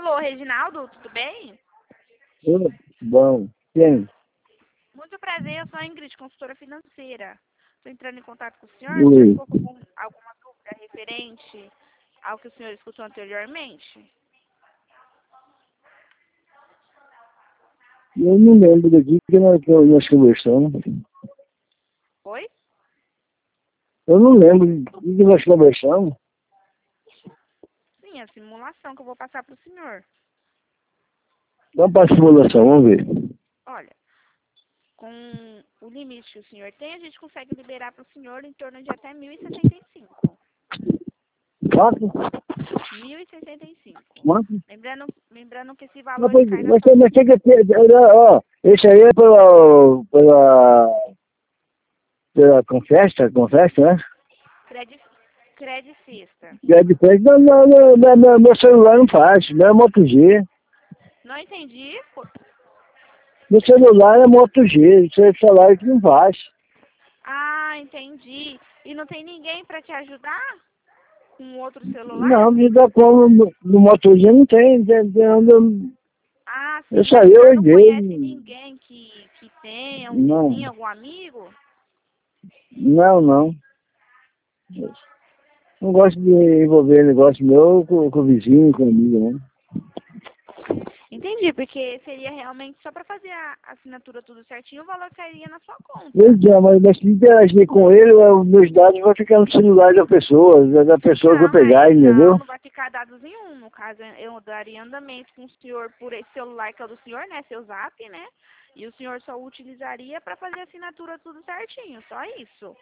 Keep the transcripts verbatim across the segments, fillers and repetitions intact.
Alô, Reginaldo, tudo bem? Oi, bom. Quem? Muito prazer, eu sou a Ingrid, consultora financeira. Estou entrando em contato com o senhor. O senhor Oi. ficou com algum- alguma dúvida referente ao que o senhor escutou anteriormente? Eu não lembro daqui que nós, que nós conversamos. Oi? Eu não lembro do que nós conversamos. Sim, a simulação que eu vou passar para o senhor. Vamos para a simulação, vamos ver. Olha, com o limite que o senhor tem, a gente consegue liberar para o senhor em torno de até mil e sessenta e cinco. Quanto? mil e sessenta e cinco. Quanto? Lembrando, lembrando que esse Mas, valor foi- cai na mas, sua... tem- mas tem que ter, ó, esse aí é pela, pela, pela Confesta, Confesta, né? Credit, credicista. E de frente, não, não, não, não, não, meu celular não faz, meu é Moto G. Não entendi. Meu celular é Moto G, isso é celular que não faz. Ah, entendi. E não tem ninguém para te ajudar com outro celular? Não, me dá como no, no Moto G não tem, entendeu? Ah, Eu sim, mas saí o senhor não hoje conhece dele. ninguém que, que tenha, um Não, vizinho, algum amigo? não, não. Não gosto de envolver negócio meu com, com o vizinho, com o amigo, né? Entendi, porque seria realmente só para fazer a assinatura tudo certinho, o valor cairia na sua conta. Pois é, mas, mas se interagir com ele, os meus dados vão ficar no celular da pessoa, da da pessoa que eu Não, pegar, mas não, entendeu? não vai ficar dados nenhum. No caso, eu daria andamento com o senhor por esse celular que é o do senhor, né? Seu zap, né? E o senhor só utilizaria para fazer a assinatura tudo certinho, só isso.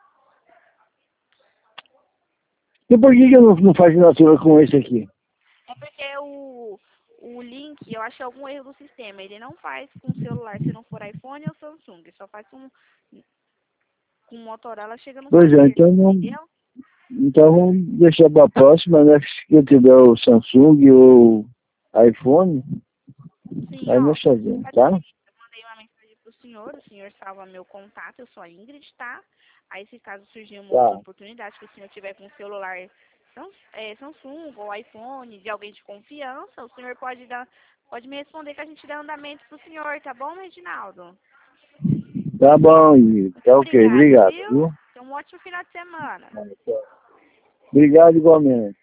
E por que, que eu não, não faço assinatura com esse aqui? É porque o, o link, eu acho algum erro do sistema. Ele não faz com celular, se não for iPhone ou Samsung. Ele só faz com, com Motorola, chega no Pois é, fazer. então, não, Entendeu? então vamos deixar para a próxima, né? Se eu tiver o Samsung ou iPhone, Sim, aí ó. nós fazemos, Faz o tá? seguinte, eu mandei uma mensagem pro senhor, o senhor salva meu contato, eu sou a Ingrid, tá? Aí se caso surgir uma outra Tá. oportunidade que o senhor tiver com um celular Sam- é, Samsung ou iPhone de alguém de confiança, o senhor pode dar, pode me responder que a gente dá andamento pro senhor, tá bom, Reginaldo? Tá bom, Igor. Muito Tá ok, obrigada, obrigado, viu? viu? Tenha um ótimo final de semana. Obrigado igualmente.